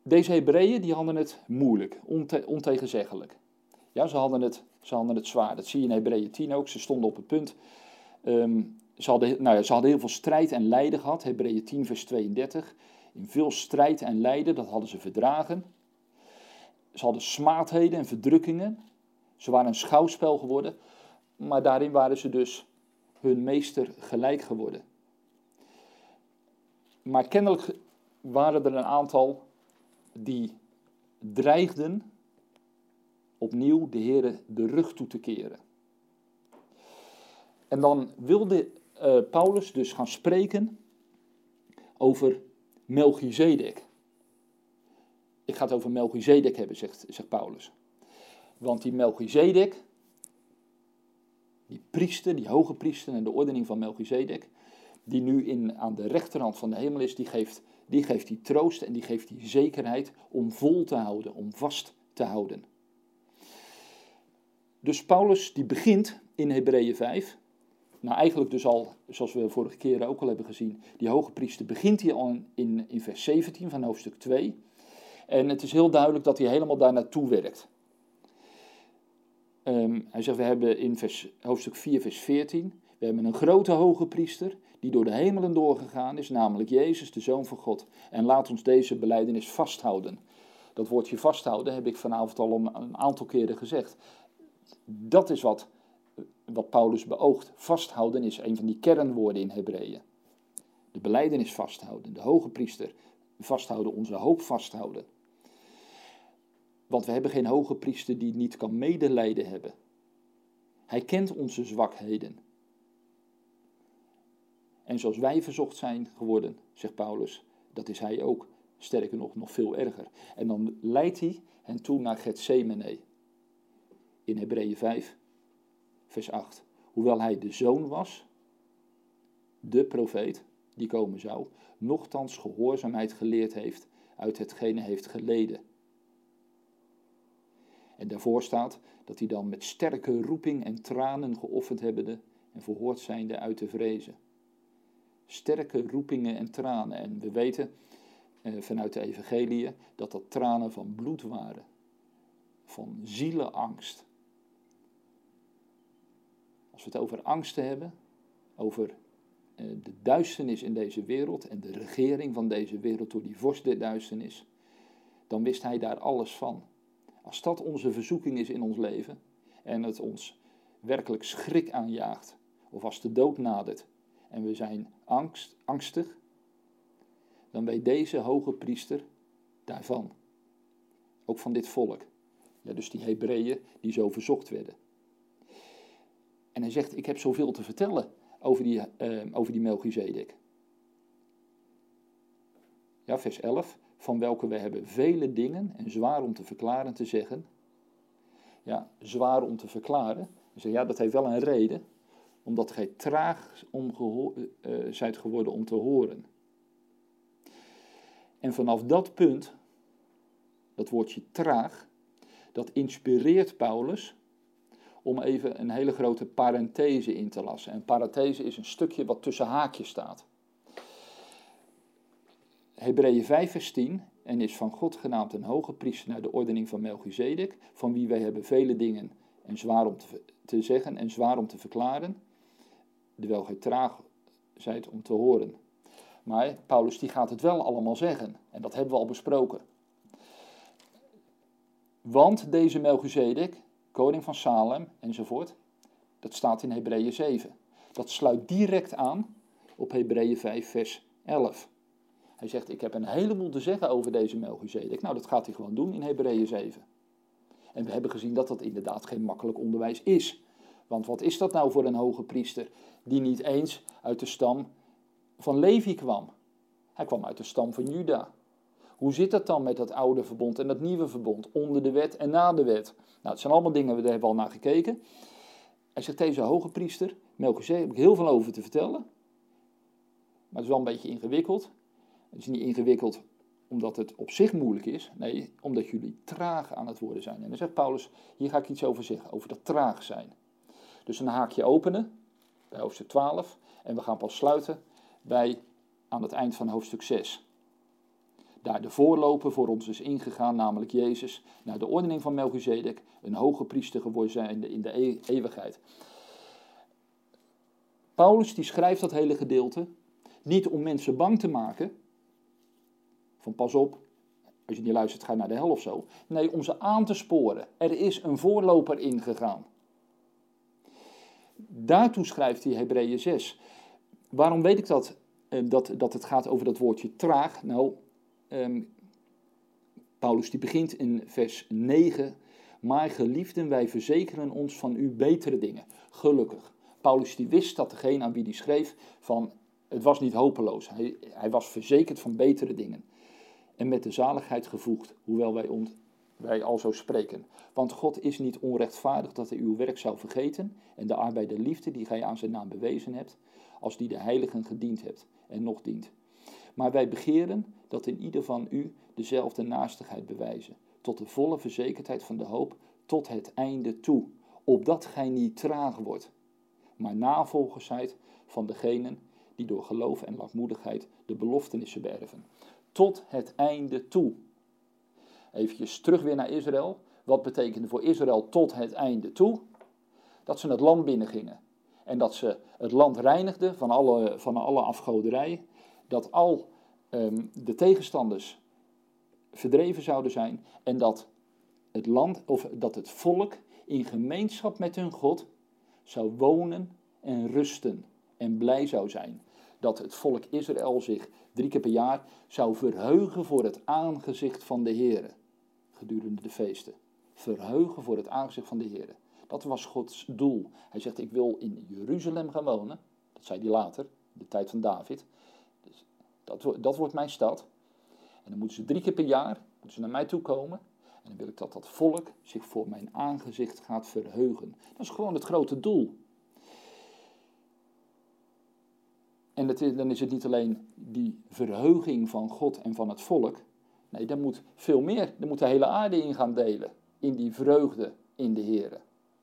Deze Hebreeën die hadden het moeilijk, ontegenzeggelijk. Ja, ze hadden het zwaar. Dat zie je in Hebreeën 10 ook. Ze stonden op het punt. Ze hadden heel veel strijd en lijden gehad. Hebreeën 10 vers 32. In veel strijd en lijden, dat hadden ze verdragen. Ze hadden smaadheden en verdrukkingen. Ze waren een schouwspel geworden. Maar daarin waren ze dus hun meester gelijk geworden. Maar kennelijk waren er een aantal die dreigden opnieuw de Heere de rug toe te keren. En dan wilde Paulus dus gaan spreken over Melchizedek. Ik ga het over Melchizedek hebben, zegt Paulus. Want die Melchizedek, die priester, die hoge priester en de ordening van Melchizedek, die nu aan de rechterhand van de hemel is, die geeft die troost en die geeft die zekerheid om vol te houden, om vast te houden. Dus Paulus die begint in Hebreeën 5, nou eigenlijk dus al, zoals we vorige keren ook al hebben gezien, die hoge priester begint hier al in vers 17 van hoofdstuk 2. En het is heel duidelijk dat hij helemaal daar naartoe werkt. Hij zegt, we hebben in hoofdstuk 4 vers 14, we hebben een grote hoge priester die door de hemelen doorgegaan is, namelijk Jezus, de Zoon van God. En laat ons deze belijdenis vasthouden. Dat woordje vasthouden heb ik vanavond al een aantal keren gezegd. Dat is wat Paulus beoogt. Vasthouden is een van die kernwoorden in Hebreeën. De belijdenis vasthouden, de hoge priester vasthouden, onze hoop vasthouden. Want we hebben geen hoge priester die niet kan medelijden hebben. Hij kent onze zwakheden. En zoals wij verzocht zijn geworden, zegt Paulus, dat is hij ook. Sterker nog veel erger. En dan leidt hij hen toe naar Getsemane. In Hebreeën 5, vers 8. Hoewel hij de zoon was, de profeet, die komen zou, nochtans gehoorzaamheid geleerd heeft uit hetgene heeft geleden. En daarvoor staat dat hij dan met sterke roeping en tranen geofferd hebbende en verhoord zijnde uit de vrezen. Sterke roepingen en tranen. En we weten vanuit de evangeliën dat tranen van bloed waren. Van zielenangst. Als we het over angsten hebben, over de duisternis in deze wereld en de regering van deze wereld door die vorst der duisternis, dan wist hij daar alles van. Als dat onze verzoeking is in ons leven en het ons werkelijk schrik aanjaagt, of als de dood nadert en we zijn angstig, dan weet deze hoge priester daarvan. Ook van dit volk. Ja, dus die Hebreeën die zo verzocht werden. En hij zegt, ik heb zoveel te vertellen over die Melchizedek. Ja, vers 11. Van welke we hebben vele dingen en zwaar om te verklaren te zeggen. Ja, zwaar om te verklaren. Hij zegt, ja, dat heeft wel een reden. Omdat gij traag zijt geworden om te horen. En vanaf dat punt, dat woordje traag, dat inspireert Paulus om even een hele grote parenthese in te lassen. En parenthese is een stukje wat tussen haakjes staat. Hebreeën 5 vers 10, en is van God genaamd een hoge priester naar de ordening van Melchizedek, van wie wij hebben vele dingen en zwaar om te zeggen en zwaar om te verklaren, terwijl gij traag zijt om te horen. Maar Paulus die gaat het wel allemaal zeggen, en dat hebben we al besproken. Want deze Melchizedek, koning van Salem enzovoort, dat staat in Hebreeën 7. Dat sluit direct aan op Hebreeën 5 vers 11. Hij zegt, ik heb een heleboel te zeggen over deze Melchizedek. Nou, dat gaat hij gewoon doen in Hebreeën 7. En we hebben gezien dat dat inderdaad geen makkelijk onderwijs is. Want wat is dat nou voor een hoge priester die niet eens uit de stam van Levi kwam? Hij kwam uit de stam van Juda. Hoe zit dat dan met dat oude verbond en dat nieuwe verbond? Onder de wet en na de wet. Nou, het zijn allemaal dingen, daar hebben we al naar gekeken. Hij zegt, deze hoge priester, Melchizedek, heb ik heel veel over te vertellen. Maar het is wel een beetje ingewikkeld. Het is niet ingewikkeld omdat het op zich moeilijk is. Nee, omdat jullie traag aan het worden zijn. En dan zegt Paulus, hier ga ik iets over zeggen, over dat traag zijn. Dus een haakje openen, bij hoofdstuk 12. En we gaan pas sluiten aan het eind van hoofdstuk 6. daar de voorloper voor ons is ingegaan, namelijk Jezus, naar de ordening van Melchizedek, een hoge priester geworden zijnde in de eeuwigheid. Paulus die schrijft dat hele gedeelte niet om mensen bang te maken, van pas op, als je niet luistert ga naar de hel of zo. Nee, om ze aan te sporen. Er is een voorloper ingegaan. Daartoe schrijft hij Hebreeën 6. Waarom weet ik dat het gaat over dat woordje traag? Nou, Paulus die begint in vers 9. Maar geliefden, wij verzekeren ons van u betere dingen. Gelukkig. Paulus die wist dat degene aan wie hij schreef van het was niet hopeloos. Hij was verzekerd van betere dingen. En met de zaligheid gevoegd, hoewel wij al zo spreken. Want God is niet onrechtvaardig dat hij uw werk zou vergeten en de arbeid der liefde die gij aan zijn naam bewezen hebt, als die de heiligen gediend hebt en nog dient. Maar wij begeren dat in ieder van u dezelfde naastigheid bewijzen, tot de volle verzekerdheid van de hoop, tot het einde toe, opdat gij niet traag wordt, maar navolgers zijt van degenen die door geloof en lankmoedigheid de beloftenissen beërven. Tot het einde toe. Even terug weer naar Israël. Wat betekende voor Israël tot het einde toe? Dat ze het land binnengingen. En dat ze het land reinigden van alle afgoderij. Dat al de tegenstanders verdreven zouden zijn. En dat het volk in gemeenschap met hun God zou wonen en rusten en blij zou zijn. Dat het volk Israël zich 3 keer per jaar zou verheugen voor het aangezicht van de Heere. Gedurende de feesten. Verheugen voor het aangezicht van de Heere. Dat was Gods doel. Hij zegt, ik wil in Jeruzalem gaan wonen. Dat zei hij later, in de tijd van David. Dus dat wordt mijn stad. En dan moeten ze 3 keer per jaar naar mij toe komen. En dan wil ik dat volk zich voor mijn aangezicht gaat verheugen. Dat is gewoon het grote doel. En dan is het niet alleen die verheuging van God en van het volk. Nee, er moet veel meer. Er moet de hele aarde in gaan delen. In die vreugde in de Heere.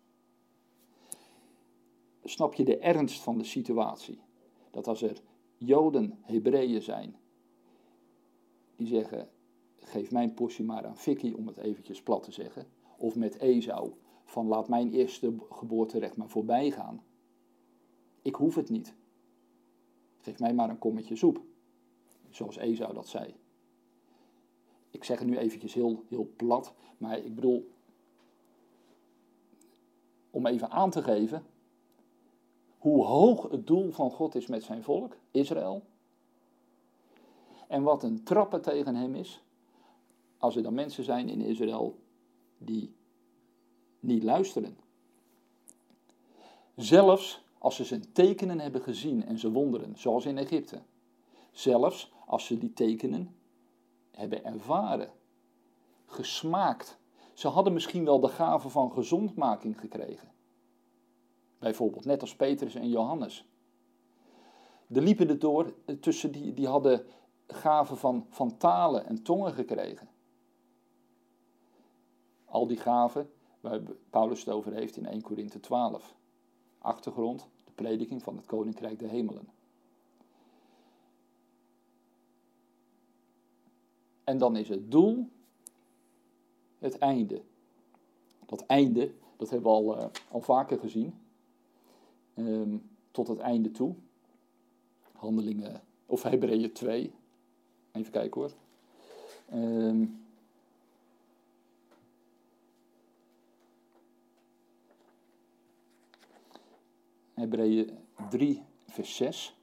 Snap je de ernst van de situatie? Dat als er Joden, Hebreeën zijn, die zeggen, geef mijn portie maar aan Vicky, om het eventjes plat te zeggen. Of met Esau, van laat mijn eerste geboorterecht maar voorbij gaan. Ik hoef het niet. Geef mij maar een kommetje soep. Zoals Esau dat zei. Ik zeg het nu eventjes heel plat, maar ik bedoel, om even aan te geven hoe hoog het doel van God is met zijn volk, Israël. En wat een trappen tegen hem is, als er dan mensen zijn in Israël die niet luisteren. Zelfs als ze zijn tekenen hebben gezien en ze wonderen, zoals in Egypte. Zelfs als ze die tekenen hebben ervaren, gesmaakt. Ze hadden misschien wel de gave van gezondmaking gekregen. Bijvoorbeeld, net als Petrus en Johannes. Er liepen er door tussen die hadden gaven van talen en tongen gekregen. Al die gaven waar Paulus het over heeft in 1 Korinthe 12. Achtergrond, de prediking van het Koninkrijk der Hemelen. En dan is het doel het einde. Dat einde, dat hebben we al vaker gezien. Tot het einde toe. Handelingen, of Hebreeën 2. Even kijken hoor. Hebreeën 3, vers 6.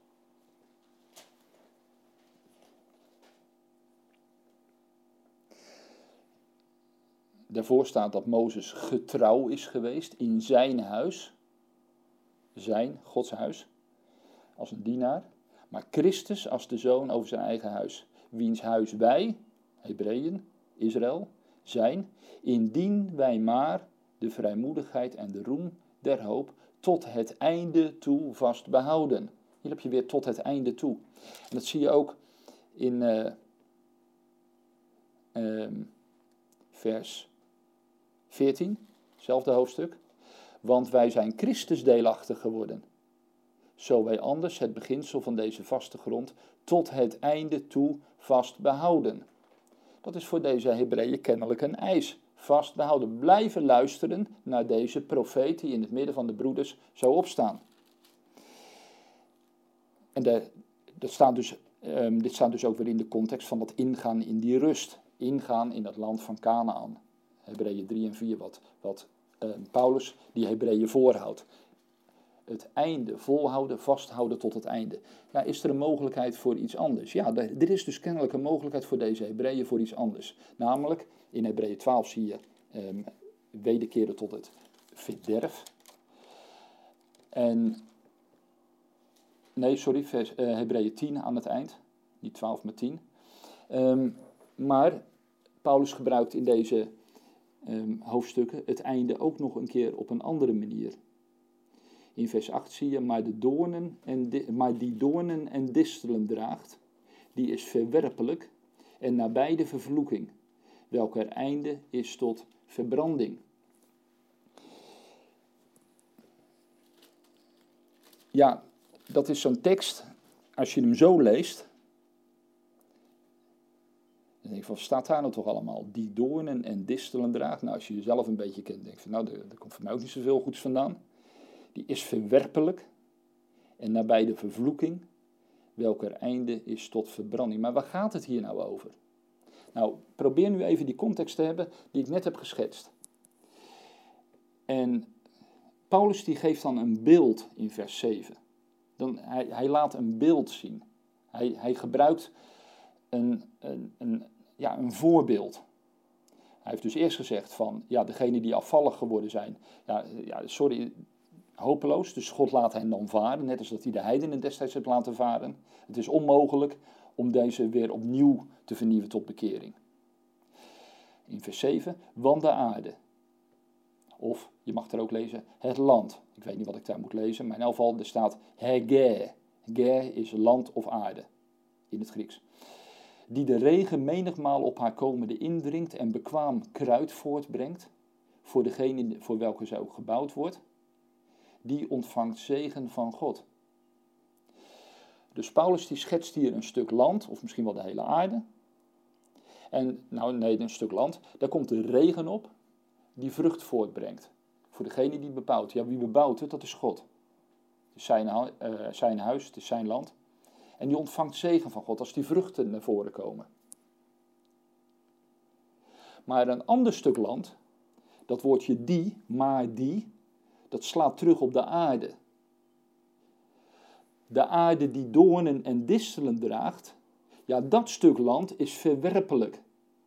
Daarvoor staat dat Mozes getrouw is geweest in zijn huis. Gods huis. Als een dienaar. Maar Christus als de zoon over zijn eigen huis. Wiens huis wij, Hebreeën, Israël, zijn. Indien wij maar de vrijmoedigheid en de roem der hoop tot het einde toe vast behouden. Hier heb je weer tot het einde toe. En dat zie je ook in vers 14, hetzelfde hoofdstuk. Want wij zijn Christus deelachtig geworden. Zo wij anders het beginsel van deze vaste grond tot het einde toe vast behouden. Dat is voor deze Hebreeën kennelijk een eis. Vastbehouden, blijven luisteren naar deze profeet die in het midden van de broeders zou opstaan. En dit staat dus ook weer in de context van dat ingaan in die rust. Ingaan in het land van Kanaän. Hebreeën 3 en 4, wat Paulus die Hebreeën voorhoudt. Het einde, volhouden, vasthouden tot het einde. Ja, is er een mogelijkheid voor iets anders? Ja, er is dus kennelijk een mogelijkheid voor deze Hebreeën voor iets anders. Namelijk, in Hebreeën 12 zie je wederkeren tot het verderf. Hebreeën 10 aan het eind. Niet 12, maar 10. Maar Paulus gebruikt in deze hoofdstukken het einde ook nog een keer op een andere manier. In vers 8 zie je, maar die doornen en distelen draagt, die is verwerpelijk en nabij de vervloeking, welker einde is tot verbranding. Ja, dat is zo'n tekst, als je hem zo leest, dan denk je van, staat daar nou toch allemaal? Die doornen en distelen draagt. Nou, als je jezelf een beetje kent, denk je van, nou, er komt voor mij ook niet zoveel goeds vandaan. Die is verwerpelijk en nabij de vervloeking, welker einde is tot verbranding. Maar waar gaat het hier nou over? Nou, probeer nu even die context te hebben die ik net heb geschetst. En Paulus die geeft dan een beeld in vers 7. Hij laat een beeld zien. Hij gebruikt een voorbeeld. Hij heeft dus eerst gezegd van, ja, degenen die afvallig geworden zijn, hopeloos, dus God laat hen dan varen, net als dat hij de heidenen destijds heeft laten varen. Het is onmogelijk om deze weer opnieuw te vernieuwen tot bekering. In vers 7, want de aarde, of je mag er ook lezen, het land. Ik weet niet wat ik daar moet lezen, maar in elk geval er staat hege. Hege is land of aarde, in het Grieks. Die de regen menigmaal op haar komende indringt en bekwaam kruid voortbrengt, voor degene voor welke zij ook gebouwd wordt, die ontvangt zegen van God. Dus Paulus die schetst hier een stuk land, of misschien wel de hele aarde. En, een stuk land, daar komt de regen op, die vrucht voortbrengt. Voor degene die bebouwt. Ja, wie bebouwt het, dat is God. Het is zijn huis, het is zijn land. En die ontvangt zegen van God als die vruchten naar voren komen. Maar een ander stuk land, dat woordje die, dat slaat terug op de aarde. De aarde die doornen en distelen draagt, ja, dat stuk land is verwerpelijk.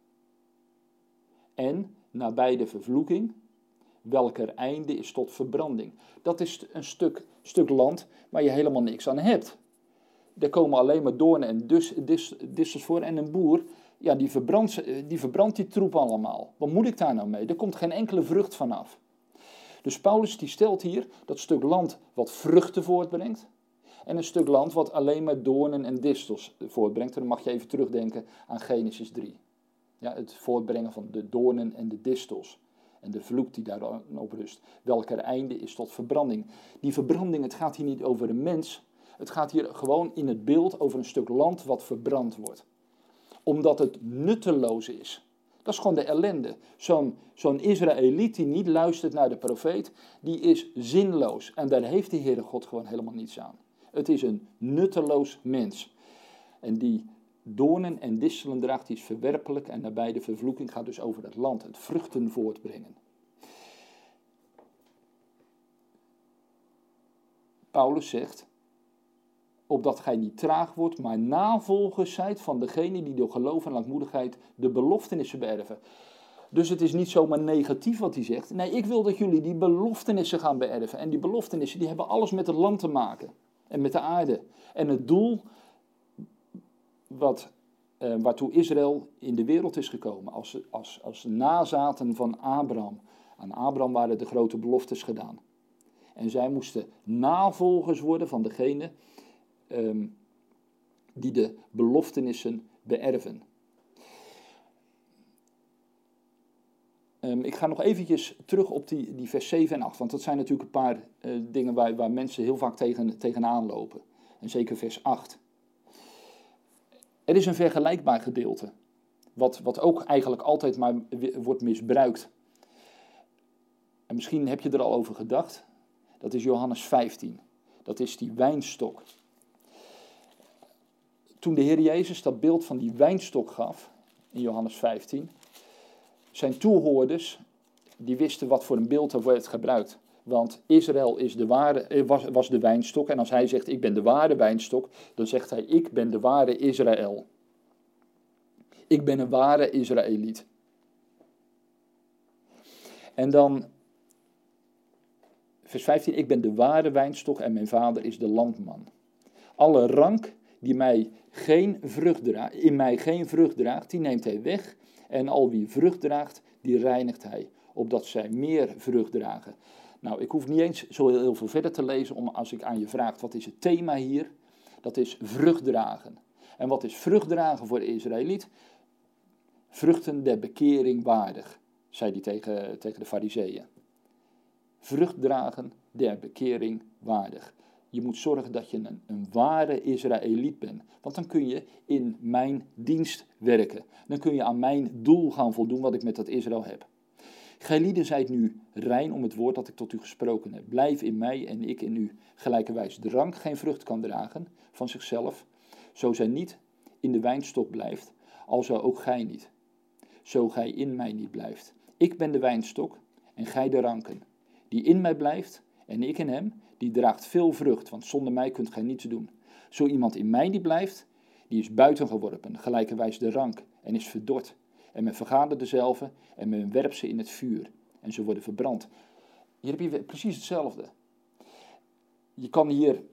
En nabij de vervloeking, welker einde is tot verbranding. Dat is een stuk land waar je helemaal niks aan hebt. Er komen alleen maar doornen en distels voor. En een boer, ja, die verbrandt die troep allemaal. Wat moet ik daar nou mee? Er komt geen enkele vrucht vanaf. Dus Paulus die stelt hier dat stuk land wat vruchten voortbrengt. En een stuk land wat alleen maar doornen en distels voortbrengt. En dan mag je even terugdenken aan Genesis 3. Ja, het voortbrengen van de doornen en de distels. En de vloek die daarop rust. Welker einde is tot verbranding. Die verbranding, het gaat hier niet over een mens. Het gaat hier gewoon in het beeld over een stuk land wat verbrand wordt. Omdat het nutteloos is. Dat is gewoon de ellende. Zo'n Israëliet die niet luistert naar de profeet, die is zinloos. En daar heeft de Heere God gewoon helemaal niets aan. Het is een nutteloos mens. En die doornen en distelen draagt, die is verwerpelijk. En nabij de vervloeking gaat dus over het land, het vruchten voortbrengen. Paulus zegt, opdat gij niet traag wordt, maar navolgers zijt van degene die door geloof en langmoedigheid de beloftenissen beërven. Dus het is niet zomaar negatief wat hij zegt. Nee, ik wil dat jullie die beloftenissen gaan beërven. En die beloftenissen die hebben alles met het land te maken. En met de aarde. En het doel waartoe Israël in de wereld is gekomen. Als nazaten van Abraham. Aan Abraham waren de grote beloftes gedaan. En zij moesten navolgers worden van degene die de beloftenissen beërven. Ik ga nog eventjes terug op die vers 7 en 8, want dat zijn natuurlijk een paar dingen waar mensen heel vaak tegenaan lopen. En zeker vers 8. Er is een vergelijkbaar gedeelte. wat ook eigenlijk altijd maar wordt misbruikt. En misschien heb je er al over gedacht. Dat is Johannes 15. Dat is die wijnstok. Toen de Heer Jezus dat beeld van die wijnstok gaf, in Johannes 15, zijn toehoorders, die wisten wat voor een beeld er werd gebruikt. Want Israël is was de wijnstok. En als hij zegt, ik ben de ware wijnstok, dan zegt hij, ik ben de ware Israël. Ik ben een ware Israëliet. En dan, vers 15, ik ben de ware wijnstok en mijn vader is de landman. Alle rank die in mij geen vrucht draagt, die neemt hij weg. En al wie vrucht draagt, die reinigt hij, opdat zij meer vrucht dragen. Nou, ik hoef niet eens zo heel veel verder te lezen, als ik aan je vraag, wat is het thema hier? Dat is vrucht dragen. En wat is vrucht dragen voor de Israëliet? Vruchten der bekering waardig, zei hij tegen de Farizeeën. Vrucht dragen der bekering waardig. Je moet zorgen dat je een ware Israëliet bent. Want dan kun je in mijn dienst werken. Dan kun je aan mijn doel gaan voldoen wat ik met dat Israël heb. Gij zijt nu rein om het woord dat ik tot u gesproken heb. Blijf in mij en ik in u. Gelijkerwijs de rank geen vrucht kan dragen van zichzelf. Zo zij niet in de wijnstok blijft, alzo ook gij niet. Zo gij in mij niet blijft. Ik ben de wijnstok en gij de ranken. Die in mij blijft en ik in hem, die draagt veel vrucht, want zonder mij kunt gij niets doen. Zo iemand in mij niet blijft, die is buiten geworpen, gelijkerwijs de rank, en is verdord. En men vergadert dezelve en men werpt ze in het vuur. En ze worden verbrand. Hier heb je precies hetzelfde. Je kan hier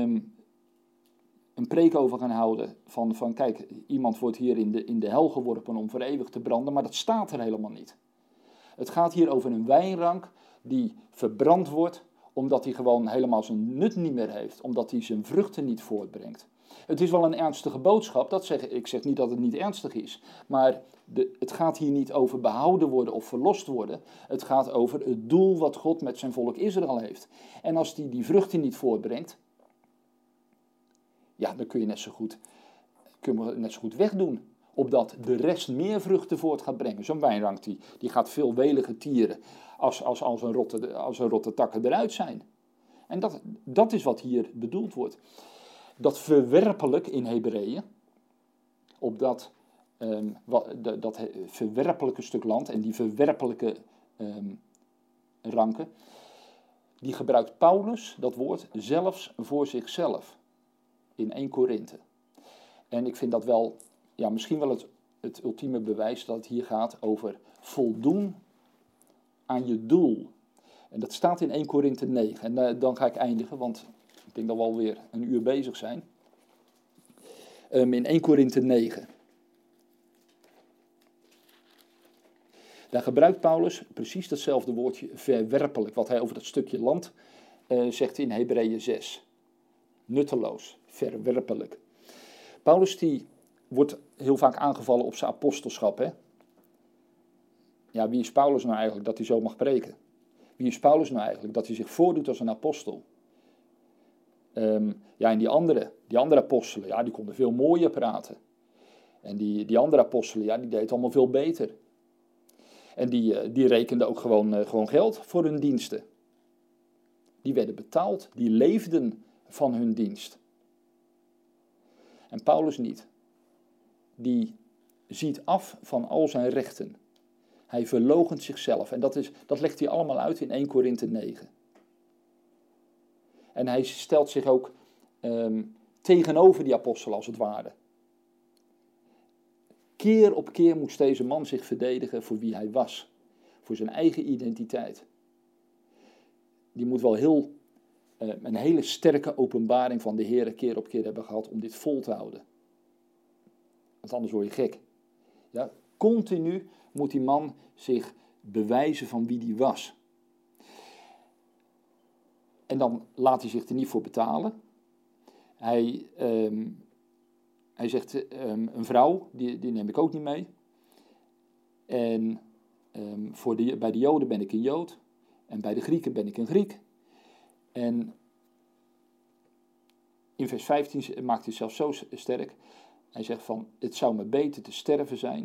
een preek over gaan houden van kijk, iemand wordt hier in de hel geworpen om voor eeuwig te branden, maar dat staat er helemaal niet. Het gaat hier over een wijnrank die verbrand wordt, omdat hij gewoon helemaal zijn nut niet meer heeft, omdat hij zijn vruchten niet voortbrengt. Het is wel een ernstige boodschap, ik zeg niet dat het niet ernstig is, maar het gaat hier niet over behouden worden of verlost worden. Het gaat over het doel wat God met zijn volk Israël heeft. En als die vruchten niet voortbrengt, ja, dan kun je net zo goed wegdoen, opdat de rest meer vruchten voort gaat brengen. Zo'n wijnrank die gaat veel welige tieren als een rotte takken eruit zijn. En dat is wat hier bedoeld wordt. Dat verwerpelijk in Hebreeën, op dat verwerpelijke stuk land en die verwerpelijke ranken, die gebruikt Paulus dat woord zelfs voor zichzelf in 1 Korinthe. En ik vind dat wel, ja, misschien wel het ultieme bewijs dat het hier gaat over voldoen aan je doel. En dat staat in 1 Korinthe 9. En dan ga ik eindigen, want ik denk dat we alweer een uur bezig zijn. In 1 Korinthe 9. Daar gebruikt Paulus precies datzelfde woordje verwerpelijk, wat hij over dat stukje land zegt in Hebreeën 6. Nutteloos, verwerpelijk. Paulus die wordt heel vaak aangevallen op zijn apostelschap. Hè? Ja, wie is Paulus nou eigenlijk dat hij zo mag preken? Wie is Paulus nou eigenlijk dat hij zich voordoet als een apostel? Ja, en die andere apostelen, ja, die konden veel mooier praten. En die andere apostelen, ja, die deden allemaal veel beter. En die rekenden ook gewoon geld voor hun diensten. Die werden betaald, die leefden van hun dienst. En Paulus niet. Die ziet af van al zijn rechten. Hij verloochent zichzelf. En dat legt hij allemaal uit in 1 Korinthe 9. En hij stelt zich ook tegenover die apostelen als het ware. Keer op keer moest deze man zich verdedigen voor wie hij was. Voor zijn eigen identiteit. Die moet wel een hele sterke openbaring van de Heer keer op keer hebben gehad om dit vol te houden. Want anders word je gek. Ja, continu moet die man zich bewijzen van wie die was. En dan laat hij zich er niet voor betalen. Hij zegt, een vrouw, die neem ik ook niet mee. En bij de Joden ben ik een Jood. En bij de Grieken ben ik een Griek. En in vers 15 maakt hij het zelfs zo sterk. Hij zegt van, het zou me beter te sterven zijn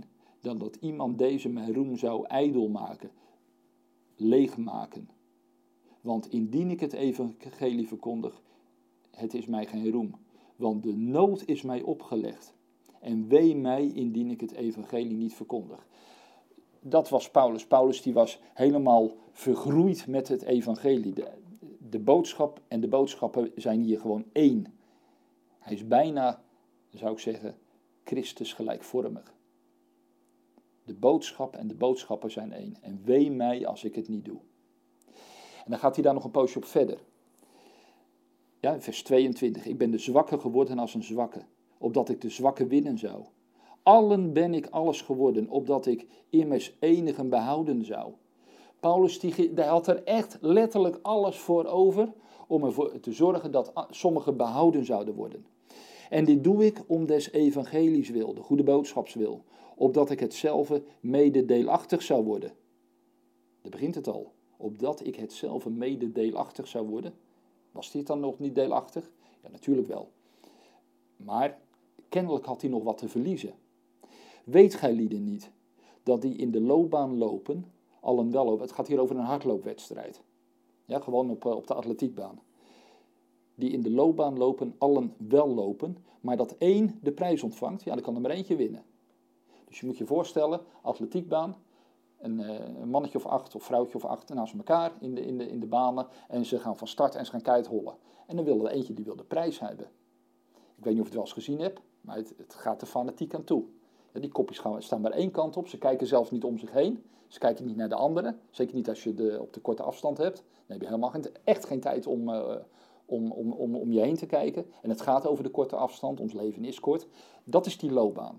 dan dat iemand deze mijn roem zou ijdel maken, leegmaken. Want indien ik het evangelie verkondig, het is mij geen roem. Want de nood is mij opgelegd. En wee mij indien ik het evangelie niet verkondig. Dat was Paulus. Paulus die was helemaal vergroeid met het evangelie. De boodschap en de boodschappen zijn hier gewoon één. Hij is bijna, zou ik zeggen, Christus gelijkvormig. De boodschap en de boodschappen zijn één. En wee mij als ik het niet doe. En dan gaat hij daar nog een poosje op verder. Ja, vers 22. Ik ben de zwakke geworden als een zwakke, opdat ik de zwakke winnen zou. Allen ben ik alles geworden, opdat ik immers enigen behouden zou. Paulus die had er echt letterlijk alles voor over om ervoor te zorgen dat sommigen behouden zouden worden. En dit doe ik om des evangelies wil, de goede boodschapswil, opdat ik hetzelfde mede deelachtig zou worden. Daar begint het al. Opdat ik hetzelfde mede deelachtig zou worden. Was dit dan nog niet deelachtig? Ja, natuurlijk wel. Maar kennelijk had hij nog wat te verliezen. Weet gij lieden niet, dat die in de loopbaan lopen, allen wel lopen. Het gaat hier over een hardloopwedstrijd. Ja, gewoon op de atletiekbaan. Die in de loopbaan lopen, allen wel lopen, maar dat één de prijs ontvangt, ja, dan kan er maar eentje winnen. Dus je moet je voorstellen, atletiekbaan, een mannetje of 8 of vrouwtje of 8 naast elkaar in de banen en ze gaan van start en ze gaan keihard hollen. En dan wil er eentje die wil de prijs hebben. Ik weet niet of je het wel eens gezien hebt, maar het gaat er fanatiek aan toe. Ja, die kopjes staan maar één kant op, ze kijken zelfs niet om zich heen. Ze kijken niet naar de anderen, zeker niet als je op de korte afstand hebt. Dan heb je helemaal echt geen tijd om je heen te kijken. En het gaat over de korte afstand, ons leven is kort. Dat is die loopbaan.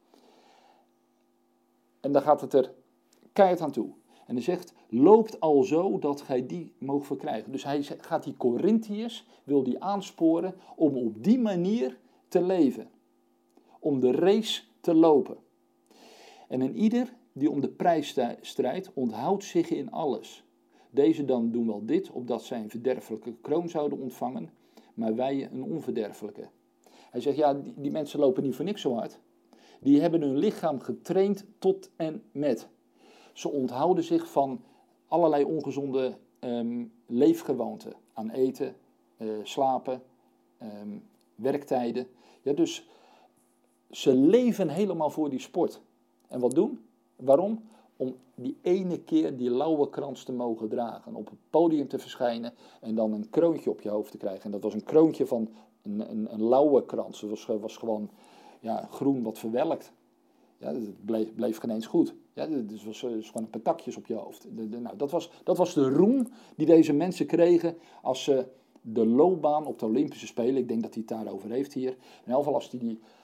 En dan gaat het er keihard aan toe. En hij zegt, loopt al zo dat gij die moogt verkrijgen. Dus hij gaat die Corinthiërs, wil die aansporen om op die manier te leven. Om de race te lopen. En een ieder die om de prijs strijdt, onthoudt zich in alles. Deze dan doen wel dit, opdat zij een verderfelijke kroon zouden ontvangen, maar wij een onverderfelijke. Hij zegt, ja, die mensen lopen niet voor niks zo hard. Die hebben hun lichaam getraind tot en met. Ze onthouden zich van allerlei ongezonde leefgewoonten. Aan eten, slapen, werktijden. Ja, dus ze leven helemaal voor die sport. En wat doen? Waarom? Om die ene keer die lauwerkrans te mogen dragen. Op het podium te verschijnen en dan een kroontje op je hoofd te krijgen. En dat was een kroontje van een lauwerkrans. Het was gewoon groen wat verwelkt. Ja, het bleef geen eens goed. Ja, het was gewoon een paar takjes op je hoofd. Dat was de roem die deze mensen kregen als ze de loopbaan op de Olympische Spelen, ik denk dat hij het daarover heeft hier, in elk geval als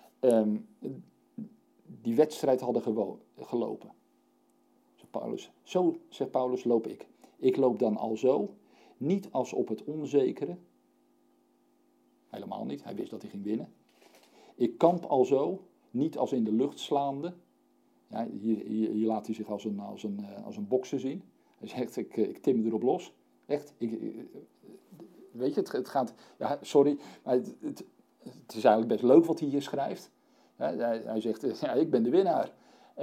die wedstrijd hadden gelopen. Zo, zegt Paulus, loop ik. Ik loop dan alzo, niet als op het onzekere. Helemaal niet, hij wist dat hij ging winnen. Ik kamp alzo, niet als in de lucht slaande. Ja, hier laat hij zich als een bokser zien. Hij zegt, ik tim erop los. Echt, weet je, het gaat, ja, sorry, maar het is eigenlijk best leuk wat hij hier schrijft. Ja, hij zegt, ja, ik ben de winnaar.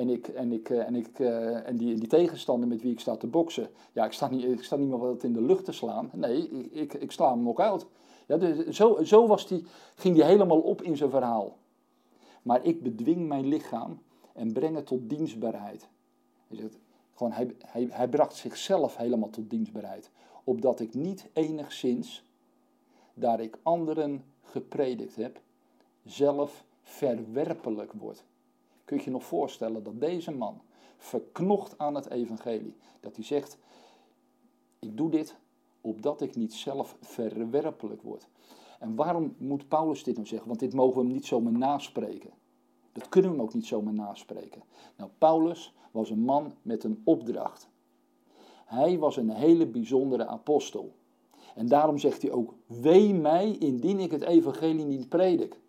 En die tegenstander met wie ik sta te boksen, ja, ik sta niet meer wat in de lucht te slaan. Nee, ik sla hem knock-out. Ja, dus zo ging hij helemaal op in zijn verhaal. Maar ik bedwing mijn lichaam en breng het tot dienstbaarheid. Hij zegt, gewoon, hij bracht zichzelf helemaal tot dienstbaarheid. Opdat ik niet enigszins, daar ik anderen gepredikt heb, zelf verwerpelijk word. Kun je je nog voorstellen dat deze man, verknocht aan het evangelie, dat hij zegt, ik doe dit opdat ik niet zelf verwerpelijk word. En waarom moet Paulus dit nou zeggen? Want dit mogen we hem niet zomaar naspreken. Dat kunnen we hem ook niet zomaar naspreken. Nou, Paulus was een man met een opdracht. Hij was een hele bijzondere apostel. En daarom zegt hij ook, wee mij indien ik het evangelie niet predik.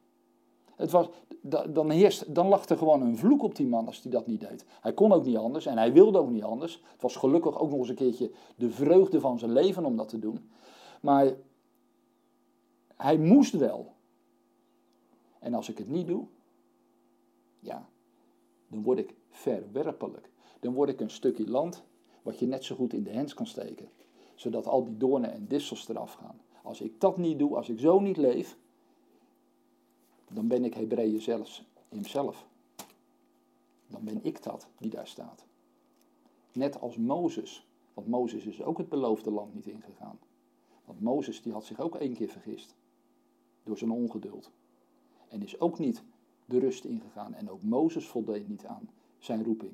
Dan lag er gewoon een vloek op die man als hij dat niet deed. Hij kon ook niet anders en hij wilde ook niet anders. Het was gelukkig ook nog eens een keertje de vreugde van zijn leven om dat te doen. Maar hij moest wel. En als ik het niet doe, ja, dan word ik verwerpelijk. Dan word ik een stukje land wat je net zo goed in de hens kan steken. Zodat al die doornen en distels eraf gaan. Als ik dat niet doe, als ik zo niet leef, dan ben ik Hebreeën zelfs hemzelf. Dan ben ik dat die daar staat. Net als Mozes. Want Mozes is ook het beloofde land niet ingegaan. Want Mozes die had zich ook 1 keer vergist. Door zijn ongeduld. En is ook niet de rust ingegaan. En ook Mozes voldeed niet aan zijn roeping.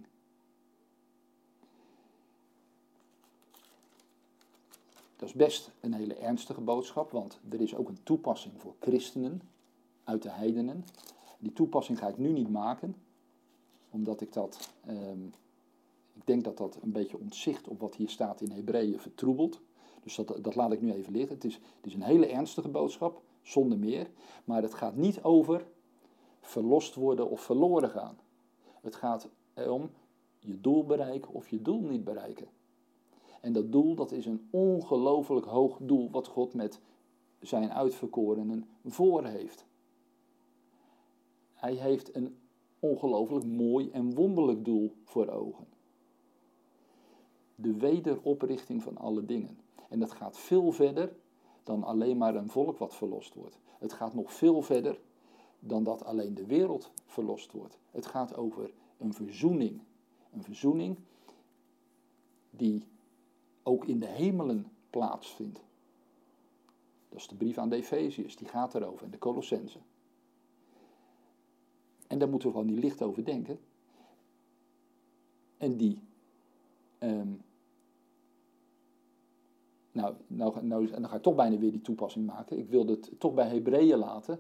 Dat is best een hele ernstige boodschap. Want er is ook een toepassing voor christenen uit de heidenen. Die toepassing ga ik nu niet maken. Omdat ik dat... Ik denk dat dat een beetje ontzicht op wat hier staat in Hebreeën vertroebelt. Dus dat laat ik nu even liggen. Het is een hele ernstige boodschap, zonder meer. Maar het gaat niet over verlost worden of verloren gaan. Het gaat om je doel bereiken of je doel niet bereiken. En dat doel, dat is een ongelooflijk hoog doel wat God met zijn uitverkorenen voor heeft. Hij heeft een ongelooflijk mooi en wonderlijk doel voor ogen. De wederoprichting van alle dingen. En dat gaat veel verder dan alleen maar een volk wat verlost wordt. Het gaat nog veel verder dan dat alleen de wereld verlost wordt. Het gaat over een verzoening. Een verzoening die ook in de hemelen plaatsvindt. Dat is de brief aan de Efeziërs, die gaat erover, en de Colossenzen. En daar moeten we gewoon niet licht over denken. En die... Nou, dan ga ik toch bijna weer die toepassing maken. Ik wilde het toch bij Hebreeën laten.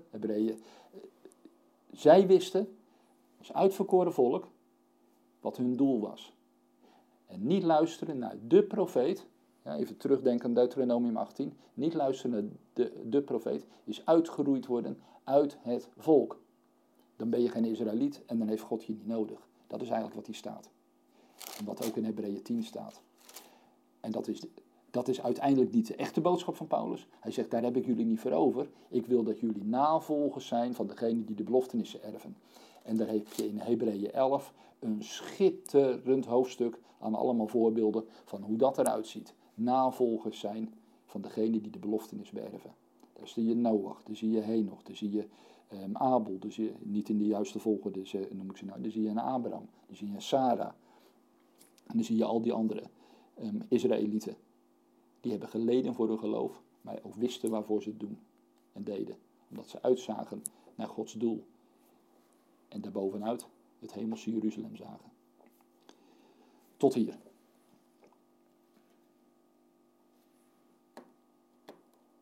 Zij wisten, als uitverkoren volk, wat hun doel was. En niet luisteren naar de profeet. Ja, even terugdenken aan Deuteronomium 18. Niet luisteren naar de profeet is uitgeroeid worden uit het volk. Dan ben je geen Israëliet en dan heeft God je niet nodig. Dat is eigenlijk wat hier staat. En wat ook in Hebreeën 10 staat. En dat is uiteindelijk niet de echte boodschap van Paulus. Hij zegt, daar heb ik jullie niet voor over. Ik wil dat jullie navolgers zijn van degene die de beloftenissen erven. En daar heb je in Hebreeën 11 een schitterend hoofdstuk aan allemaal voorbeelden van hoe dat eruit ziet. Navolgers zijn van degene die de beloftenis beërven. Daar zie je Noach, daar zie je Henoch, daar zie je Abel, daar zie je, niet in de juiste volgorde noem ik ze nou, daar zie je een Abraham, daar zie je een Sarah. En dan zie je al die andere Israëlieten. Die hebben geleden voor hun geloof, maar ook wisten waarvoor ze het doen en deden. Omdat ze uitzagen naar Gods doel. En daarbovenuit het hemelse Jeruzalem zagen. Tot hier.